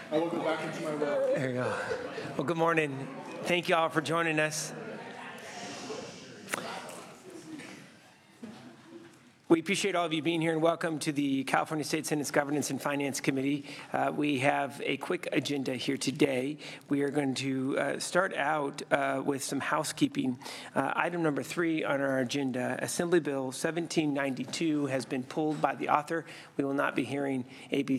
I will go back into my role. There you go. Well, good morning. Thank you all for joining us. We appreciate all of you being here, and welcome to the California State Senate's Governance and Finance Committee. We have a quick agenda here today. We are going to start out with some housekeeping. Item number 3 on our agenda, Assembly Bill 1792, has been pulled by the author. We will not be hearing AB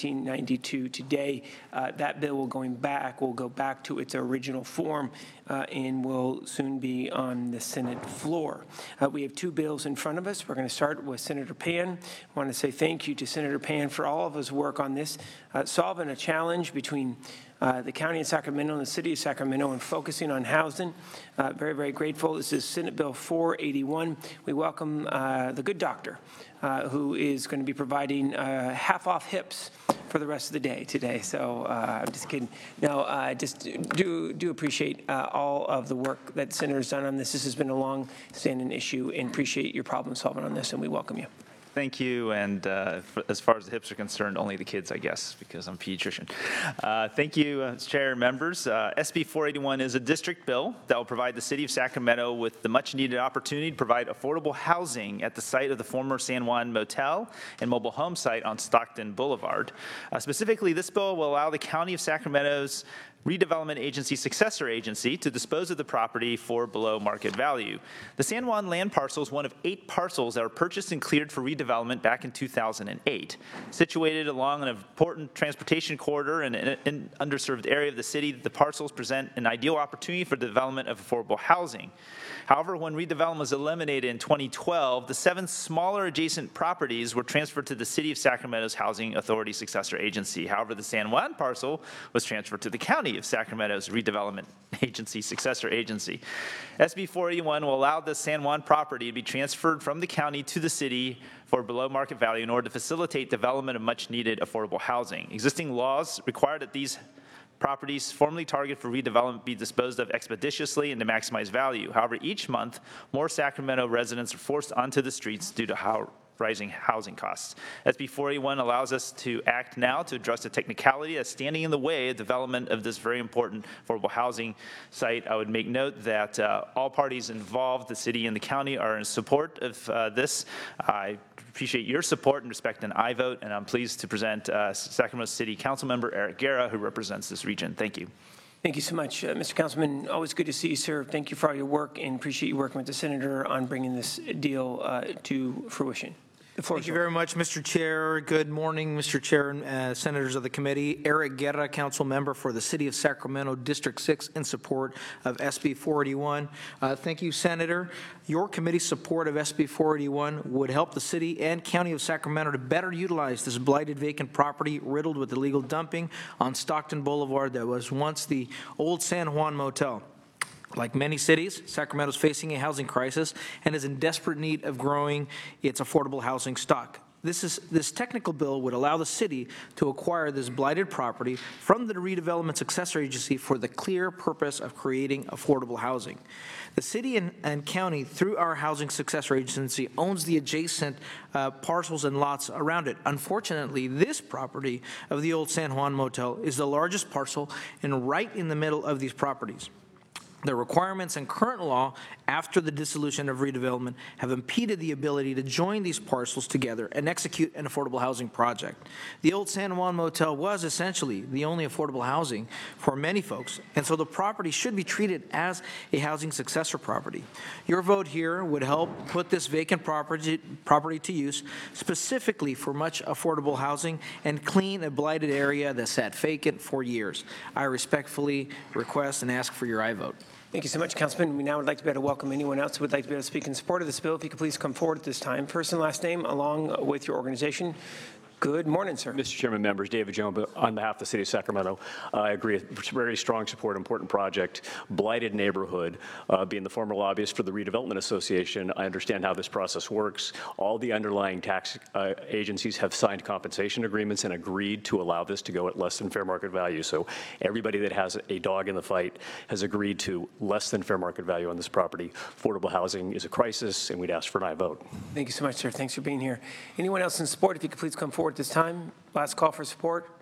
1792 today. That bill will go back to its original form and will soon be on the Senate floor. We have 2 bills in front of us. We're going to start with Senator Pan. I want to say thank you to Senator Pan for all of his work on this, solving a challenge between the county of Sacramento and the city of Sacramento and focusing on housing. Very, very grateful. This is Senate Bill 481. We welcome the good doctor who is going to be providing half-off hips for the rest of the day today. So I'm just kidding. No, I just do appreciate all of the work that the Senator's done on this. This has been a long-standing issue, and appreciate your problem solving on this, and we welcome you. Thank you, and as far as the hips are concerned, only the kids, I guess, because I'm a pediatrician. Thank you, Chair and members. SB 481 is a district bill that will provide the city of Sacramento with the much-needed opportunity to provide affordable housing at the site of the former San Juan Motel and mobile home site on Stockton Boulevard. Specifically, this bill will allow the County of Sacramento's Redevelopment Agency successor agency to dispose of the property for below market value. The San Juan land parcel is one of 8 parcels that were purchased and cleared for redevelopment back in 2008. Situated along an important transportation corridor in an underserved area of the city, the parcels present an ideal opportunity for the development of affordable housing. However, when redevelopment was eliminated in 2012, the 7 smaller adjacent properties were transferred to the City of Sacramento's Housing Authority successor agency. However, the San Juan parcel was transferred to the County of Sacramento's Redevelopment Agency successor agency. SB 481 will allow the San Juan property to be transferred from the county to the city for below market value in order to facilitate development of much needed affordable housing. Existing laws require that these properties formerly targeted for redevelopment be disposed of expeditiously and to maximize value. However, each month, more Sacramento residents are forced onto the streets due to rising housing costs. SB 481 allows us to act now to address the technicality that's standing in the way of development of this very important affordable housing site. I would make note that all parties involved, the city and the county, are in support of this. I appreciate your support and respect an aye vote, and I'm pleased to present Sacramento City Council Member Eric Guerra, who represents this region. Thank you. Thank you so much, Mr. Councilman. Always good to see you, sir. Thank you for all your work, and appreciate you working with the Senator on bringing this deal to fruition. Thank you very much, Mr. Chair. Good morning, Mr. Chair and senators of the committee. Eric Guerra, council member for the City of Sacramento, District 6, in support of SB 481. Thank you, Senator. Your committee's support of SB 481 would help the city and county of Sacramento to better utilize this blighted vacant property riddled with illegal dumping on Stockton Boulevard that was once the old San Juan Motel. Like many cities, Sacramento is facing a housing crisis and is in desperate need of growing its affordable housing stock. This technical bill would allow the city to acquire this blighted property from the redevelopment successor agency for the clear purpose of creating affordable housing. The city and county, through our housing successor agency, owns the adjacent parcels and lots around it. Unfortunately, this property of the old San Juan Motel is the largest parcel and right in the middle of these properties. The requirements in current law after the dissolution of redevelopment have impeded the ability to join these parcels together and execute an affordable housing project. The old San Juan Motel was essentially the only affordable housing for many folks, and so the property should be treated as a housing successor property. Your vote here would help put this vacant property to use specifically for much affordable housing and clean a blighted area that sat vacant for years. I respectfully request and ask for your aye vote. Thank you so much, Councilman. We now would like to be able to welcome anyone else who would like to be able to speak in support of this bill. If you could please come forward at this time. First and last name, along with your organization. Good morning, sir. Mr. Chairman, members, David Jones on behalf of the City of Sacramento. I agree. Very strong support, important project. Blighted neighborhood. Being the former lobbyist for the Redevelopment Association, I understand how this process works. All the underlying tax agencies have signed compensation agreements and agreed to allow this to go at less than fair market value. So everybody that has a dog in the fight has agreed to less than fair market value on this property. Affordable housing is a crisis, and we'd ask for an aye vote. Thank you so much, sir. Thanks for being here. Anyone else in support, if you could please come forward at this time. Last call for support.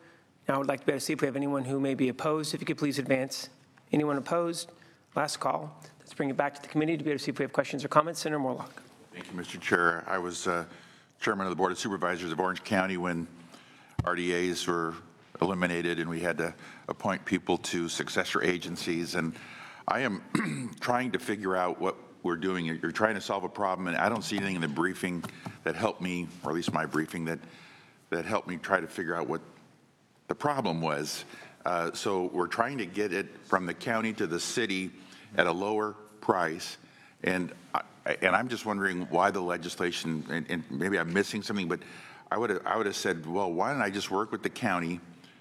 Now, I would like to be able to see if we have anyone who may be opposed. If you could please advance. Anyone opposed? Last call. Let's bring it back to the committee to be able to see if we have questions or comments. Senator Morlock. Thank you, Mr. Chair. I was chairman of the Board of Supervisors of Orange County when RDAs were eliminated and we had to appoint people to successor agencies. And I am trying to figure out what we're doing. You're trying to solve a problem, and I don't see anything in the briefing that helped me, or at least my briefing, that helped me try to figure out what the problem was. So we're trying to get it from the county to the city at a lower price. And I'm just wondering why the legislation, and maybe I'm missing something, but I would have said, well, why don't I just work with the county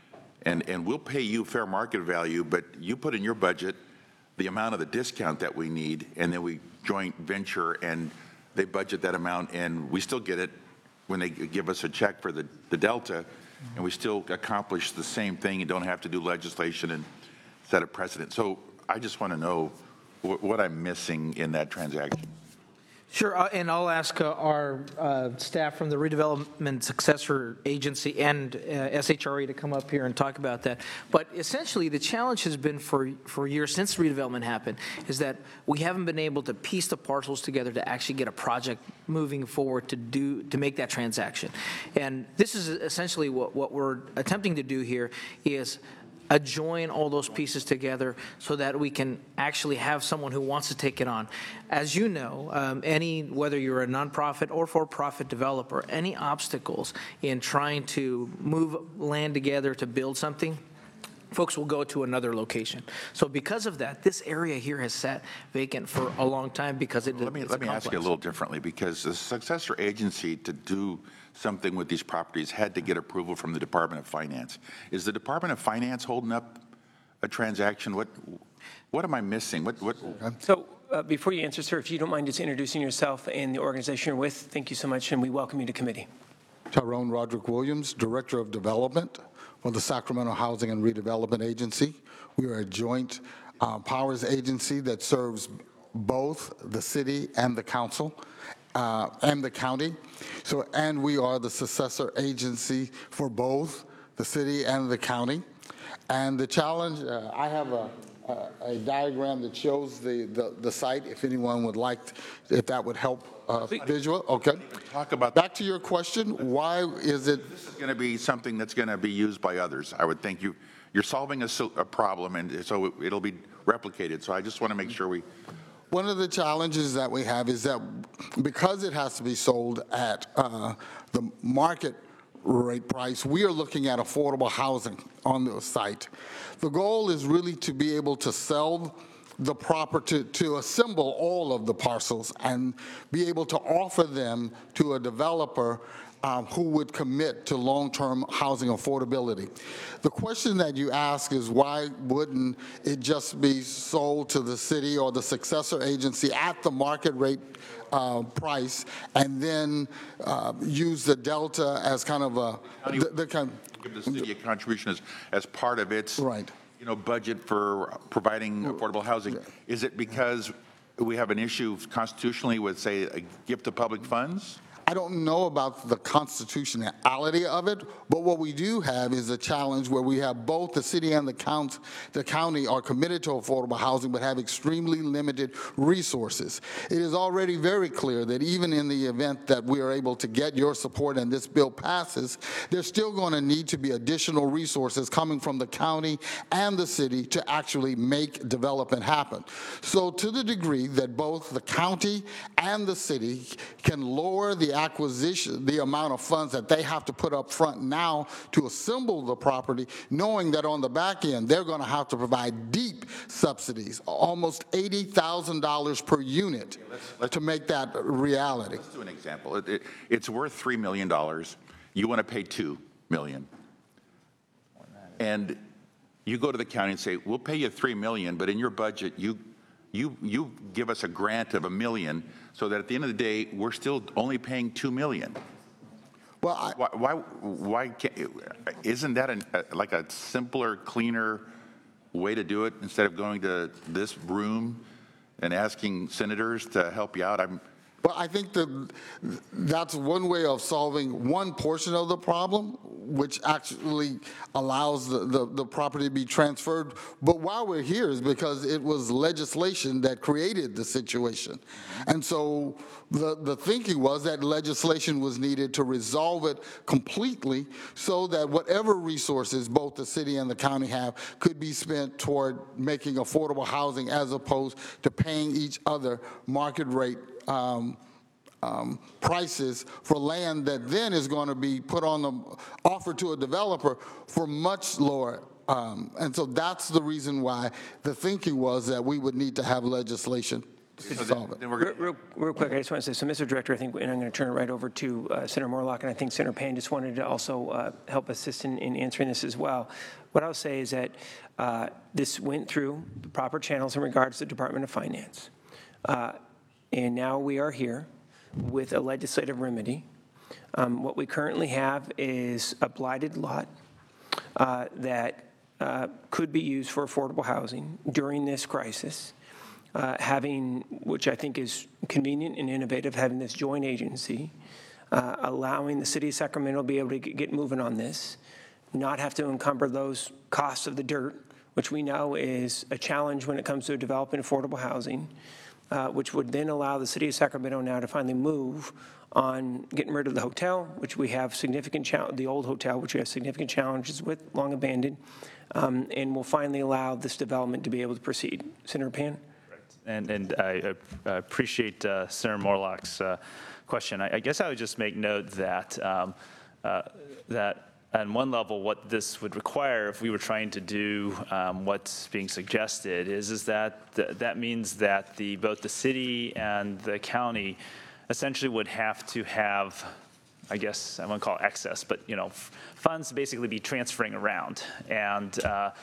and we'll pay you fair market value, but you put in your budget the amount of the discount that we need, and then we joint venture and they budget that amount, and we still get it when they give us a check for the delta, and we still accomplish the same thing and don't have to do legislation and set a precedent. So I just want to know what I'm missing in that transaction. Sure, and I'll ask our staff from the Redevelopment Successor Agency and SHRE to come up here and talk about that. But essentially, the challenge has been for years since redevelopment happened, is that we haven't been able to piece the parcels together to actually get a project moving forward to make that transaction. And this is essentially what we're attempting to do here is join all those pieces together so that we can actually have someone who wants to take it on. As you know, whether you're a nonprofit or for-profit developer, any obstacles in trying to move land together to build something, folks will go to another location. So because of that, this area here has sat vacant for a long time because it's Let me ask you a little differently, because the successor agency to do something with these properties had to get approval from the Department of Finance. Is the Department of Finance holding up a transaction? What am I missing? So before you answer, sir, if you don't mind just introducing yourself and the organization you're with, thank you so much, and we welcome you to committee. Tyrone Roderick Williams, Director of Development for the Sacramento Housing and Redevelopment Agency. We are a joint powers agency that serves both the city and the council and the county. So, and we are the successor agency for both the city and the county. And the challenge, I have a diagram that shows the site, if anyone would like, if that would help visual. Okay. Talk about Back to your question, why is it? This is going to be something that's going to be used by others. I would think you're solving a problem, and so it'll be replicated. So I just want to make sure One of the challenges that we have is that because it has to be sold at the market rate price, we are looking at affordable housing on the site. The goal is really to be able to sell the property, to assemble all of the parcels and be able to offer them to a developer who would commit to long-term housing affordability. The question that you ask is why wouldn't it just be sold to the city or the successor agency at the market rate price, and then use the delta as kind of give the city a contribution as part of its budget for providing affordable housing. Is it because we have an issue constitutionally with, say, a gift of public funds? I don't know about the constitutionality of it, but what we do have is a challenge where we have both the city and the county are committed to affordable housing but have extremely limited resources. It is already very clear that even in the event that we are able to get your support and this bill passes, there's still going to need to be additional resources coming from the county and the city to actually make development happen. So to the degree that both the county and the city can lower the acquisition, the amount of funds that they have to put up front now to assemble the property, knowing that on the back end, they're going to have to provide deep subsidies, almost $80,000 per unit to make that reality. Let's do an example. It's worth $3 million. You want to pay $2 million. And you go to the county and say, we'll pay you $3 million, but in your budget, you give us a grant of $1 million, so that at the end of the day, we're still only paying $2 million. Well, why can't, isn't that like a simpler, cleaner way to do it instead of going to this room and asking senators to help you out? But I think that's one way of solving one portion of the problem, which actually allows the property to be transferred. But why we're here is because it was legislation that created the situation. And so the thinking was that legislation was needed to resolve it completely so that whatever resources both the city and the county have could be spent toward making affordable housing as opposed to paying each other market rate prices for land that then is going to be put on the offer to a developer for much lower. And so that's the reason why the thinking was that we would need to have legislation to solve it. Then we're gonna- Real quick, I just want to say, so Mr. Director, I think, and I'm going to turn it right over to Senator Morlock, and I think Senator Payne just wanted to also help assist in answering this as well. What I'll say is that this went through the proper channels in regards to the Department of Finance. And now we are here with a legislative remedy. What we currently have is a blighted lot that could be used for affordable housing during this crisis. Which I think is convenient and innovative, having this joint agency, allowing the city of Sacramento to be able to get moving on this, not have to encumber those costs of the dirt, which we know is a challenge when it comes to developing affordable housing, which would then allow the city of Sacramento now to finally move on getting rid of the hotel, which we have significant the old hotel, which we have significant challenges with, long abandoned, and will finally allow this development to be able to proceed. Senator Pan? And I appreciate Senator Morlock's question. I guess I would just make note that that on one level, what this would require if we were trying to do what's being suggested is that that means that both the city and the county essentially would have to have, I guess I won't call it excess, but funds basically be transferring around, and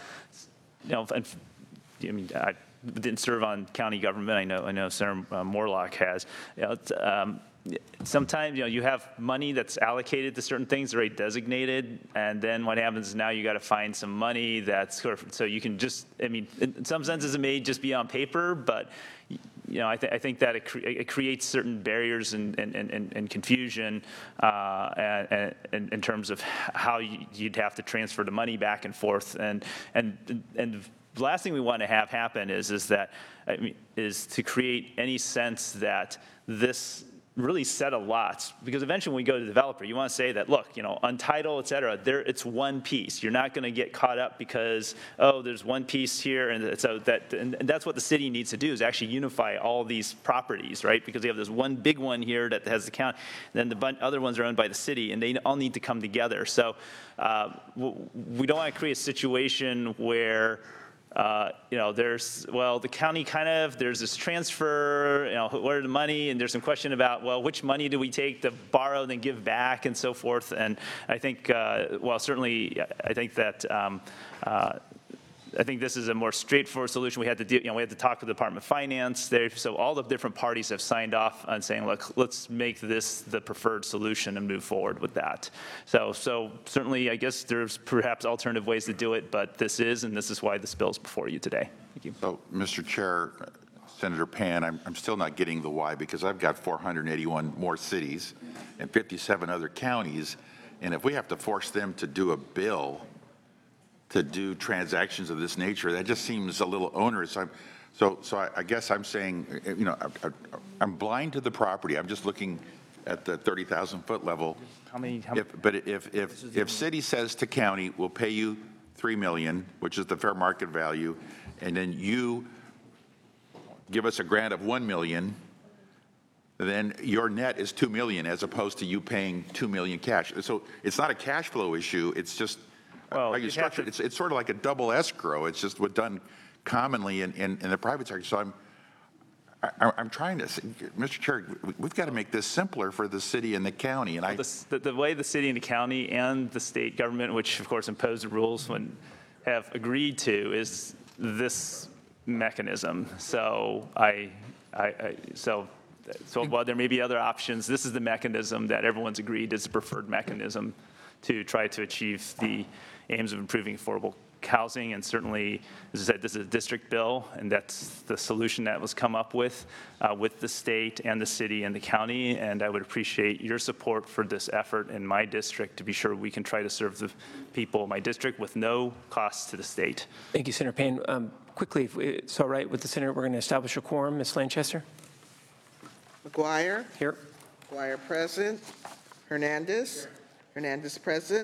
and I mean. I didn't serve on county government. I know Senator Morlock has. Sometimes you have money that's allocated to certain things already designated, and then what happens is now you got to find some money that's so you can just. I mean, in some senses it may just be on paper, but I think that it creates certain barriers and confusion and in terms of how you'd have to transfer the money back and forth and. The last thing we want to have happen is to create any sense that this really set of lots, because eventually when we go to the developer, you want to say that, look, untitled, et cetera, it's one piece. You're not going to get caught up because, there's one piece here, and so and that's what the city needs to do is actually unify all these properties, right? Because we have this one big one here that has the county, then the other ones are owned by the city, and they all need to come together. So we don't want to create a situation where the county there's this transfer, where the money, and there's some question about, which money do we take to borrow and then give back and so forth. And I think, certainly, I think that, I think this is a more straightforward solution. We had to talk with the Department of Finance there. So all the different parties have signed off on saying, look, let's make this the preferred solution and move forward with that. So certainly, I guess there's perhaps alternative ways to do it, but this is why this bill is before you today. Thank you. So, Mr. Chair, Senator Pan, I'm still not getting the why, because I've got 481 more cities and 57 other counties, and if we have to force them to do a bill to do transactions of this nature, that just seems a little onerous. So I guess I'm saying, I'm blind to the property. I'm just looking at the 30,000-foot level. If city says to county, we'll pay you $3 million, which is the fair market value, and then you give us a grant of $1 million, then your net is $2 million as opposed to you paying $2 million cash. So it's not a cash flow issue. It's just. You structure it. It's sort of like a double escrow. It's just what's done commonly in the private sector. So I'm trying to say, Mr. Chair, we've got to make this simpler for the city and the county. And the way the city and the county and the state government, which of course impose the rules, have agreed to is this mechanism. So so while there may be other options, this is the mechanism that everyone's agreed is the preferred mechanism to try to achieve the aims of improving affordable housing, and certainly, as I said, this is a district bill, and that's the solution that was come up with the state and the city and the county, and I would appreciate your support for this effort in my district to be sure we can try to serve the people of my district with no cost to the state. Thank you, Senator Pan. Quickly, if it's all right with the Senator, we're going to establish a quorum. Ms. Lanchester? McGuire. Here. McGuire present. Hernandez. Hernandez present.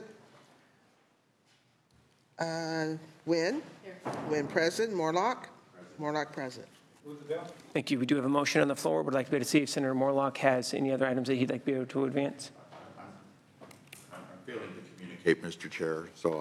Wynn. Wynn present. Morlock. Morlock present. Thank you. We do have a motion on the floor. Would like to be able to see if Senator Morlock has any other items that he'd like to be able to advance. I'm failing to communicate, Mr. Chair, so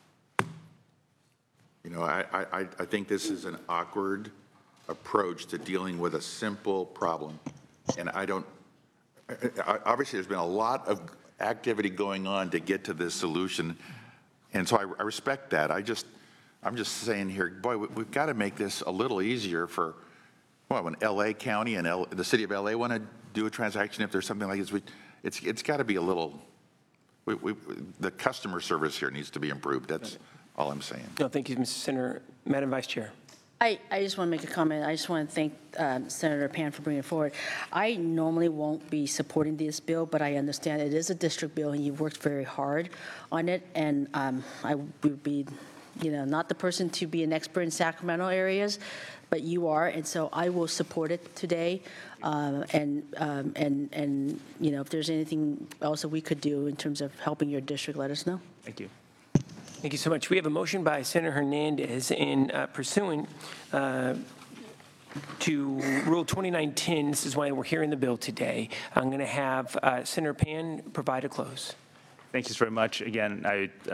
I think this is an awkward approach to dealing with a simple problem. And obviously there's been a lot of activity going on to get to this solution. And so I respect that. I'm just saying here, boy, we've got to make this a little easier for, when LA County and the city of LA want to do a transaction, if there's something like this, it's got to be a little, the customer service here needs to be improved. That's all I'm saying. No, thank you, Mr. Senator. Madam Vice Chair. I just want to make a comment. I just want to thank Senator Pan for bringing it forward. I normally won't be supporting this bill, but I understand it is a district bill, and you've worked very hard on it. And I would be, not the person to be an expert in Sacramento areas, but you are, and so I will support it today. And if there's anything else that we could do in terms of helping your district, let us know. Thank you. Thank you so much. We have a motion by Senator Hernandez in pursuant to Rule 2910. This is why we're hearing the bill today. I'm going to have Senator Pan provide a close. Thank you very much. Again,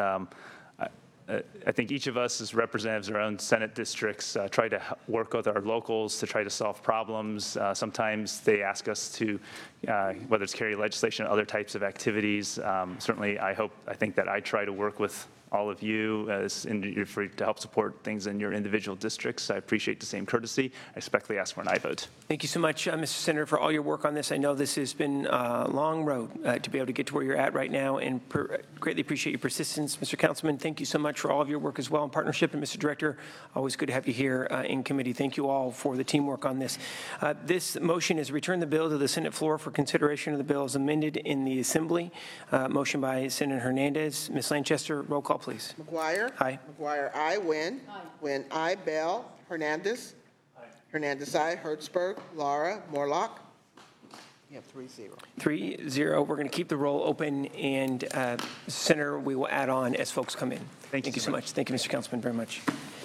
I think each of us as representatives of our own Senate districts try to work with our locals to try to solve problems. Sometimes they ask us to, whether it's carry legislation or other types of activities. Certainly, I think that I try to work with all of you to help support things in your individual districts. I appreciate the same courtesy. I respectfully ask for an aye vote. Thank you so much, Mr. Senator, for all your work on this. I know this has been a long road to be able to get to where you're at right now, and greatly appreciate your persistence. Mr. Councilman, thank you so much for all of your work as well in partnership. And Mr. Director, always good to have you here in committee. Thank you all for the teamwork on this. This motion is return the bill to the Senate floor for consideration of the bill as amended in the Assembly. Motion by Senator Hernandez. Ms. Lanchester, roll call, please. McGuire. Aye. McGuire, aye. Wynn. Aye. Wynn, aye. Bell. Hernandez. Aye. Hernandez, aye. Hertzberg. Laura. Morlock. You have 3-0. 3-0. We're going to keep the roll open, and Senator, we will add on as folks come in. Thank you so much. Thank you, Mr. Councilman, very much.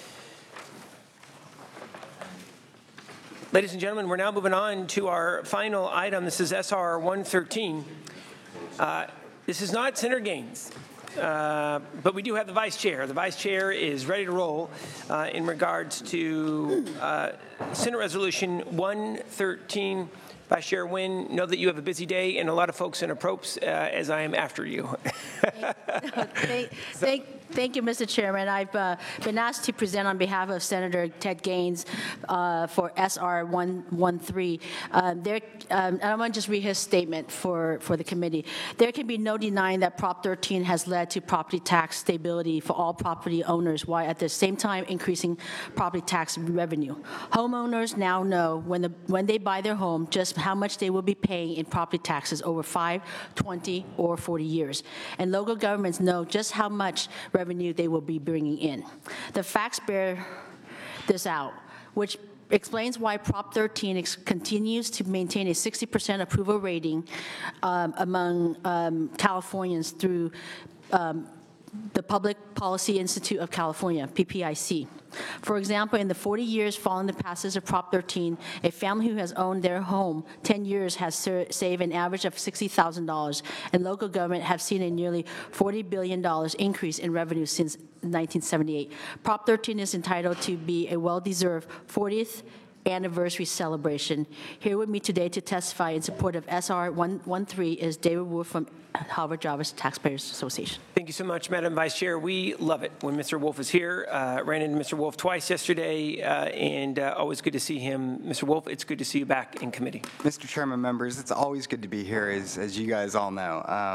Ladies and gentlemen, we're now moving on to our final item. This is SR 113. This is not Senator Gaines. But we do have the vice chair. The vice chair is ready to roll in regards to Senate Resolution 113. Vice Chair Wynn, know that you have a busy day and a lot of folks in approps as I am after you. Thank you, Mr. Chairman. I've been asked to present on behalf of Senator Ted Gaines for SR 113. And I want to just read his statement for the committee. There can be no denying that Prop 13 has led to property tax stability for all property owners, while at the same time increasing property tax revenue. Homeowners now know when they buy their home just how much they will be paying in property taxes over 5, 20, or 40 years. And local governments know just how much revenue they will be bringing in. The facts bear this out, which explains why Prop 13 continues to maintain a 60% approval rating among Californians through the Public Policy Institute of California, PPIC. For example, in the 40 years following the passage of Prop 13, a family who has owned their home 10 years has saved an average of $60,000, and local government have seen a nearly $40 billion increase in revenue since 1978. Prop 13 is entitled to be a well-deserved 40th anniversary celebration. Here with me today to testify in support of SR 113 is David Wolf from Harvard Jarvis Taxpayers Association. Thank you so much, Madam Vice Chair. We love it when Mr. Wolf is here. Ran into Mr. Wolf twice yesterday, and always good to see him. Mr. Wolf, it's good to see you back in committee. Mr. Chairman, members, it's always good to be here, as you guys all know.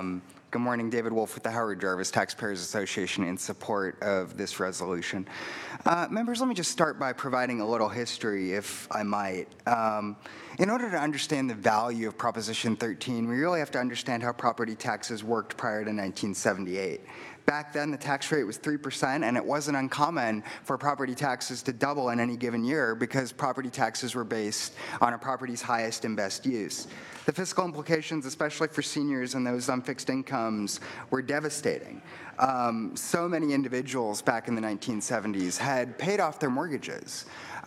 Good morning, David Wolf with the Howard Jarvis Taxpayers Association in support of this resolution. Members, let me just start by providing a little history, if I might. In order to understand the value of Proposition 13, we really have to understand how property taxes worked prior to 1978. Back then, the tax rate was 3%, and it wasn't uncommon for property taxes to double in any given year because property taxes were based on a property's highest and best use. The fiscal implications, especially for seniors and those on fixed incomes, were devastating. So many individuals back in the 1970s had paid off their mortgages.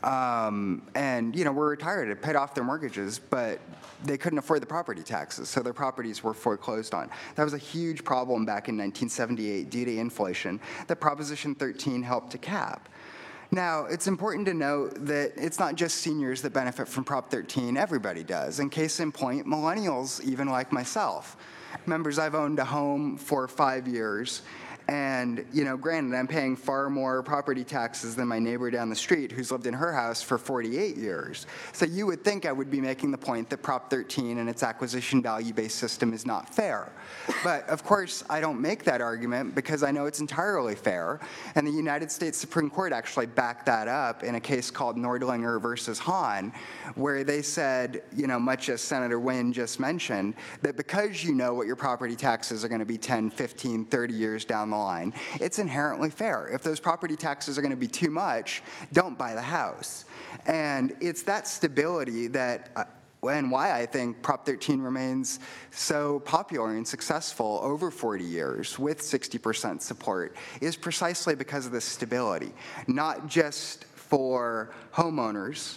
And, were retired, had paid off their mortgages, but they couldn't afford the property taxes, so their properties were foreclosed on. That was a huge problem back in 1978 due to inflation that Proposition 13 helped to cap. Now, it's important to note that it's not just seniors that benefit from Prop 13, everybody does. And case in point, millennials, even like myself. Members, I've owned a home for 5 years, and, granted, I'm paying far more property taxes than my neighbor down the street who's lived in her house for 48 years. So you would think I would be making the point that Prop 13 and its acquisition value-based system is not fair. But, of course, I don't make that argument because I know it's entirely fair, and the United States Supreme Court actually backed that up in a case called Nordlinger versus Hahn, where they said, much as Senator Wynn just mentioned, that because you know what your property taxes are going to be 10, 15, 30 years down the line, it's inherently fair. If those property taxes are going to be too much, don't buy the house. And it's that stability that and why I think Prop 13 remains so popular and successful over 40 years with 60% support is precisely because of this stability, not just for homeowners,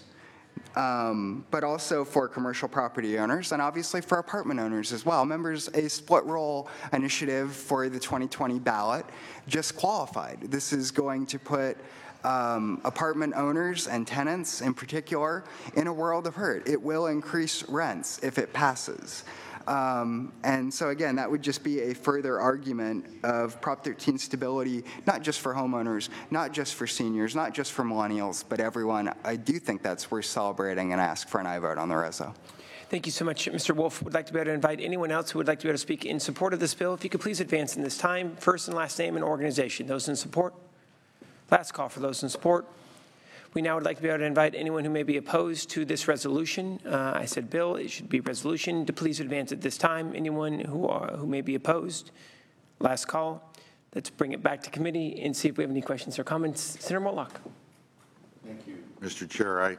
but also for commercial property owners and obviously for apartment owners as well. Members, a split roll initiative for the 2020 ballot just qualified. This is going to put apartment owners and tenants in particular in a world of hurt. It will increase rents if it passes. And so again, that would just be a further argument of Prop 13 stability, not just for homeowners, not just for seniors, not just for millennials, but everyone. I do think that's worth celebrating, and ask for an aye vote on the reso. Thank you so much, Mr. Wolf. Would like to be able to invite anyone else who would like to be able to speak in support of this bill. If you could please advance in this time, first and last name and organization. Those in support? Last call for those in support. We now would like to be able to invite anyone who may be opposed to this resolution. I said bill, it should be resolution, to please advance at this time. Anyone who may be opposed? Last call. Let's bring it back to committee and see if we have any questions or comments. Senator Morlock. Thank you, Mr. Chair.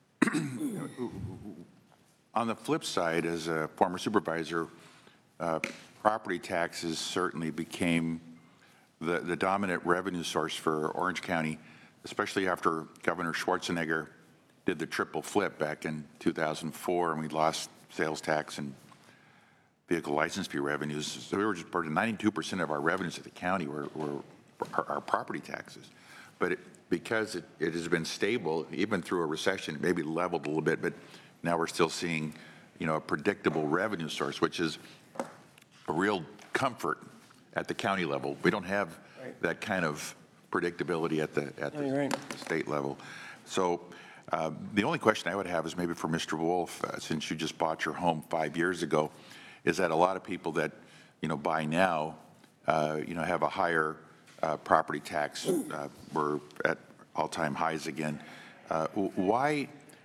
On the flip side, as a former supervisor, property taxes certainly became the dominant revenue source for Orange County, especially after Governor Schwarzenegger did the triple flip back in 2004, and we lost sales tax and vehicle license fee revenues. So we were just 92% of our revenues at the county were our property taxes. But because it has been stable, even through a recession, it maybe leveled a little bit, but now we're still seeing, a predictable revenue source, which is a real comfort at the county level. We don't have that kind of predictability at the state level. So the only question I would have is maybe for Mr. Wolf, since you just bought your home 5 years ago, is that a lot of people that, buy now, have a higher property tax. We're at all-time highs again. Why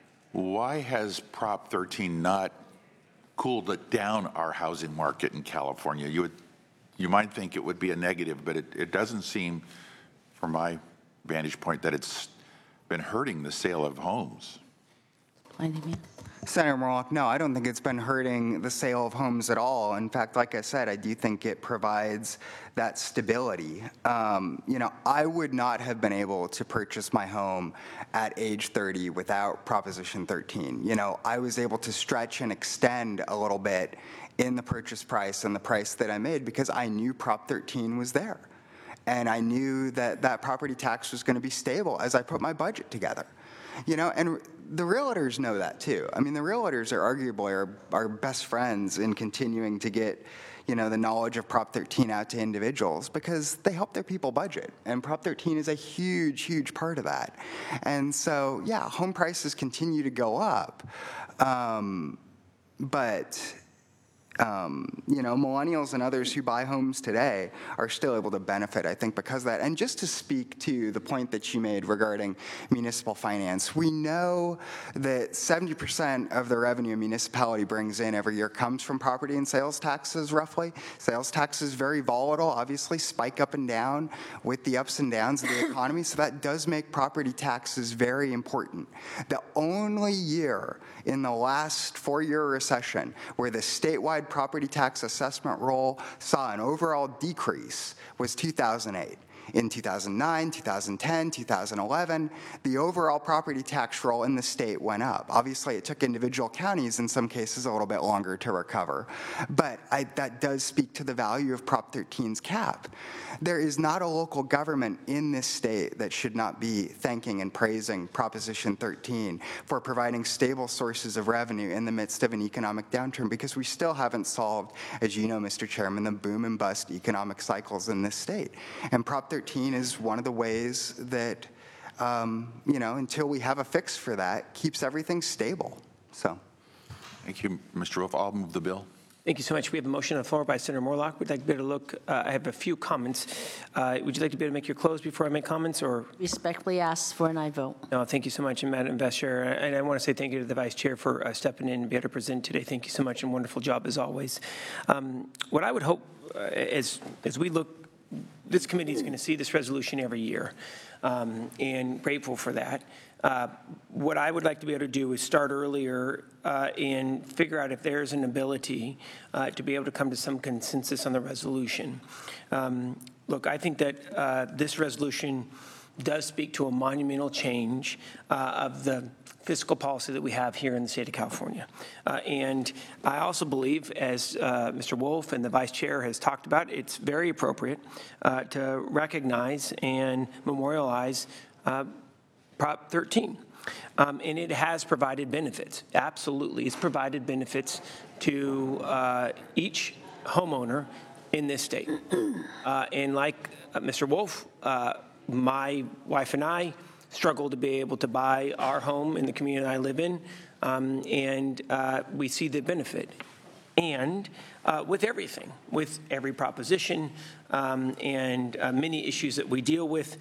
has Prop 13 not cooled it down our housing market in California? You might think it would be a negative, but it doesn't seem, from my vantage point, that it's been hurting the sale of homes. Senator Morlock, no, I don't think it's been hurting the sale of homes at all. In fact, like I said, I do think it provides that stability. I would not have been able to purchase my home at age 30 without Proposition 13. I was able to stretch and extend a little bit in the purchase price and the price that I made because I knew Prop 13 was there. And I knew that that property tax was going to be stable as I put my budget together. And the realtors know that too. I mean, the realtors are arguably our best friends in continuing to get, the knowledge of Prop 13 out to individuals because they help their people budget. And Prop 13 is a huge, huge part of that. And so, yeah, home prices continue to go up. But millennials and others who buy homes today are still able to benefit, I think, because of that. And just to speak to the point that you made regarding municipal finance, we know that 70% of the revenue a municipality brings in every year comes from property and sales taxes, roughly. Sales taxes, very volatile, obviously, spike up and down with the ups and downs of the economy, so that does make property taxes very important. The only year in the last 4-year recession where the statewide property tax assessment roll saw an overall decrease was 2008. In 2009, 2010, 2011, the overall property tax roll in the state went up. Obviously, it took individual counties, in some cases, a little bit longer to recover. But that does speak to the value of Prop 13's cap. There is not a local government in this state that should not be thanking and praising Proposition 13 for providing stable sources of revenue in the midst of an economic downturn, because we still haven't solved, as you know, Mr. Chairman, the boom and bust economic cycles in this state. And Prop 13 is one of the ways that, until we have a fix for that, keeps everything stable. So, Thank you, Mr. Wolf. I'll move the bill. Thank you so much. We have a motion on the floor by Senator Morlock. We'd like to be able to look, I have a few comments. Would you like to be able to make your close before I make comments, or? Respectfully ask for an aye vote. No, thank you so much, Madam Vice Chair. And I want to say thank you to the Vice Chair for stepping in and be able to present today. Thank you so much, and wonderful job as always. What I would hope as we look, this committee is going to see this resolution every year, and grateful for that. What I would like to be able to do is start earlier and figure out if there's an ability to be able to come to some consensus on the resolution. Look, I think that this resolution does speak to a monumental change of the fiscal policy that we have here in the state of California. And I also believe, as Mr. Wolf and the Vice Chair has talked about, it's very appropriate to recognize and memorialize Prop 13. And it has provided benefits. Absolutely. It's provided benefits to each homeowner in this state. And like Mr. Wolf, my wife and I struggle to be able to buy our home in the community I live in, and we see the benefit. And with everything, with every proposition and many issues that we deal with,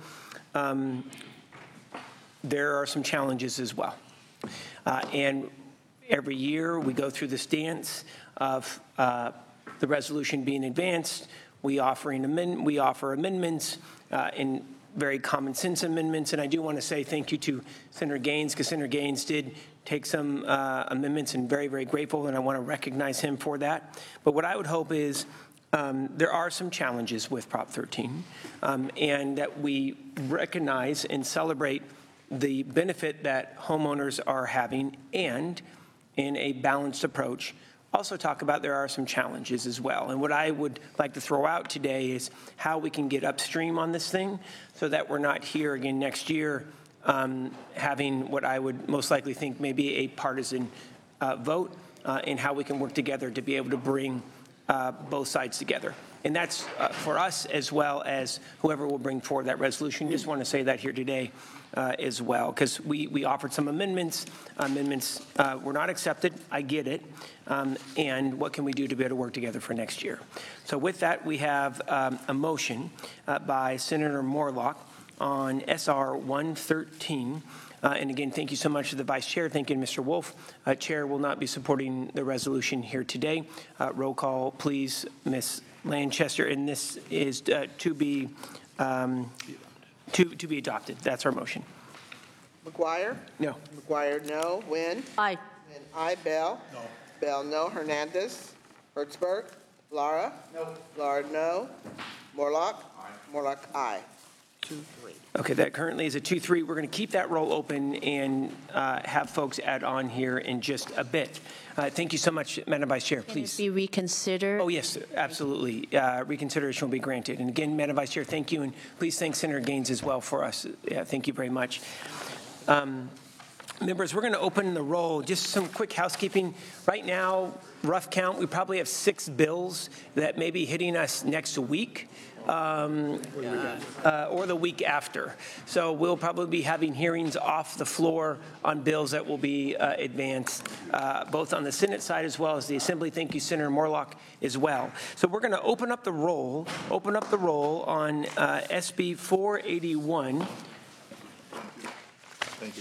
there are some challenges as well. And every year we go through this dance of the resolution being advanced. We offer amendments in very common sense amendments. And I do want to say thank you to Senator Gaines, because Senator Gaines did take some amendments, and very, very grateful, and I want to recognize him for that. But what I would hope is there are some challenges with Prop 13, and that we recognize and celebrate the benefit that homeowners are having, and in a balanced approach, also talk about there are some challenges as well. And what I would like to throw out today is how we can get upstream on this thing so that we're not here again next year having what I would most likely think may be a partisan vote, and how we can work together to be able to bring both sides together. And that's for us as well as whoever will bring forward that resolution. Just want to say that here today as well, because we offered some amendments. Amendments were not accepted. I get it. And what can we do to be able to work together for next year? So with that, we have a motion by Senator Morlock on SR 113. And again, thank you so much to the Vice Chair. Thank you, Mr. Wolf. Chair will not be supporting the resolution here today. Roll call, please, Ms. Lanchester. And this is to be adopted. That's our motion. McGuire? No. McGuire, no. Nguyen? Aye. Nguyen, aye. Bell? No. Bell, no. Hernandez? Hertzberg? Lara? No. Lara, no. Morlock? Aye. Morlock, aye. 2-3. Okay, that currently is a 2-3. We're going to keep that roll open and have folks add on here in just a bit. Thank you so much, Madam Vice Chair. Please. Can it be reconsidered? Oh, yes, absolutely. Reconsideration will be granted. And again, Madam Vice Chair, thank you. And please thank Senator Gaines as well for us. Yeah, thank you very much. Members, we're going to open the roll. Just some quick housekeeping. Right now, rough count, we probably have 6 bills that may be hitting us next week or the week after. So we'll probably be having hearings off the floor on bills that will be advanced, both on the Senate side as well as the Assembly. Thank you, Senator Morlock, as well. So we're going to open up the roll on SB 481. Thank you.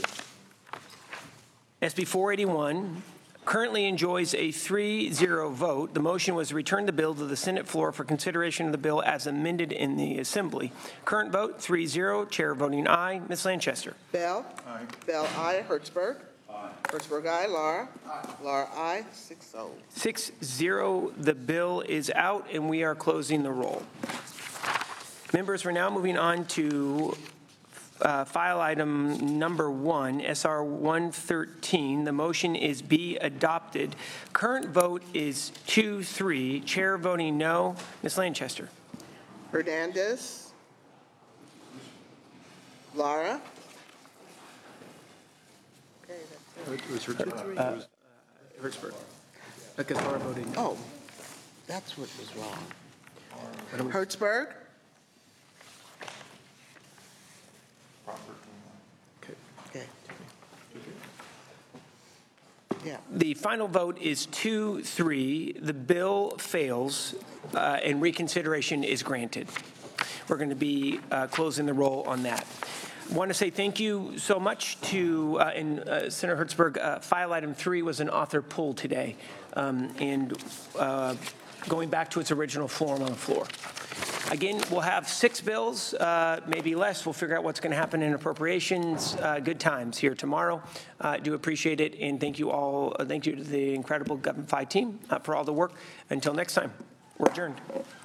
SB 481 currently enjoys a 3-0 vote. The motion was to return the bill to the Senate floor for consideration of the bill as amended in the Assembly. Current vote, 3-0. Chair voting aye. Ms. Lanchester. Bell? Aye. Bell, aye. Hertzberg? Aye. Hertzberg, aye. Laura? Aye. Laura, aye. 6-0. 6-0. The bill is out, and we are closing the roll. Members, we're now moving on to file item number 1, SR 113. The motion is be adopted. Current vote is 2-3. Chair voting no. Ms. Lanchester. Hernandez? Laura? Okay, that's it. Hertzberg. Because Laura voted no. Oh, that's what was wrong. Hertzberg? Okay. Yeah. The final vote is 2-3. The bill fails, and reconsideration is granted. We're going to be closing the roll on that. I want to say thank you so much to, Senator Hertzberg, file item 3 was an author pull today, and going back to its original form on the floor. Again, we'll have 6 bills, maybe less. We'll figure out what's going to happen in appropriations. Good times here tomorrow. Do appreciate it, and thank you all. Thank you to the incredible Gov. 5 team for all the work. Until next time, we're adjourned.